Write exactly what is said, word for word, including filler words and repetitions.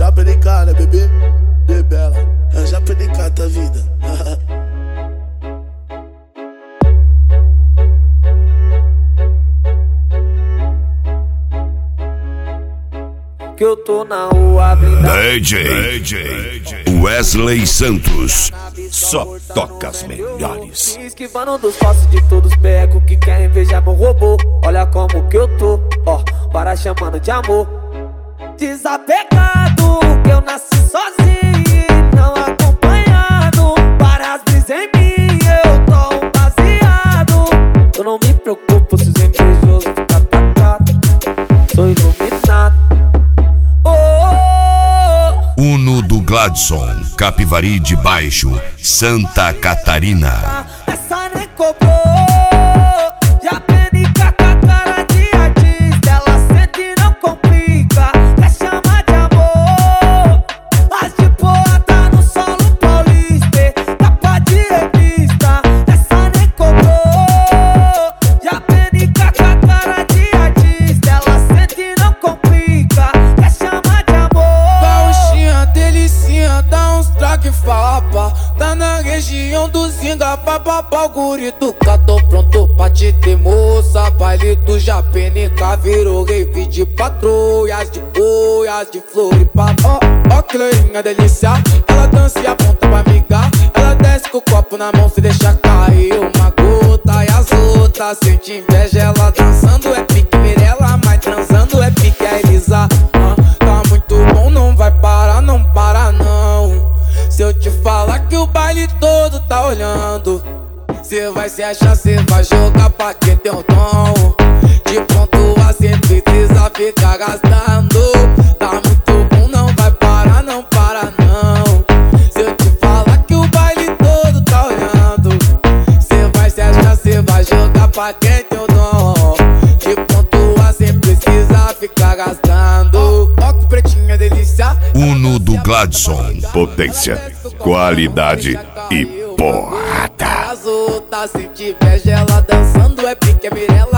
já penica, né, bebê? Bebela, já penica tua vida. Que eu tô na rua blindada. D J, D J Wesley Santos, só toca as melhores. Esquivando dos falsos de todos os becos que querem invejar meu robô. Olha como que eu tô, ó, para chamando de amor. Desapegado, que eu nasci sozinho e não acompanhado. Para as brisas em mim, eu tô um baseado. Eu não me preocupo se os invejosos ficam atacados. Sou iluminado. Uno do Gladson, Capivari de Baixo, Santa Catarina. Essa nem cobrou, já penica com a cara de artista. Ela sente e não complica, quer chamar de amor. As de boa tá no solo paulista, capa de revista. Essa nem cobrou, já penica com a cara de artista. Ela sente e não complica, quer chamar de amor. Gauchinha, delicinha, dá uns traque fapa. Tá na região do Zinga, papapá, o guri do cá. Tô pronto pra te ter, moça. Baile do Japenica virou rave de patrulhas, de boias, de floripa. Ó, ó que loirinha delícia, ela dança e aponta pra amigar. Ela desce com o copo na mão, se deixa cair uma gota. E as outras sente inveja, ela dançando é pique Mirella, mas transando é pique a Elisa. Ah, tá muito bom, não vai parar, não para não. Se eu te falar que o baile todo tá olhando, cê vai se achar, cê vai jogar pra quem tem o dom. De pronto assim precisa ficar gastando. Tá muito bom, não vai parar, não para não. Se eu te falar que o baile todo tá olhando, cê vai se achar, cê vai jogar pra quem tem o dom. De pronto assim precisa ficar gastando. Ó que pretinha delícia. Uno do Gladson, potência, qualidade e porrada. As outras sente inveja, ela dançando é pique Mirella.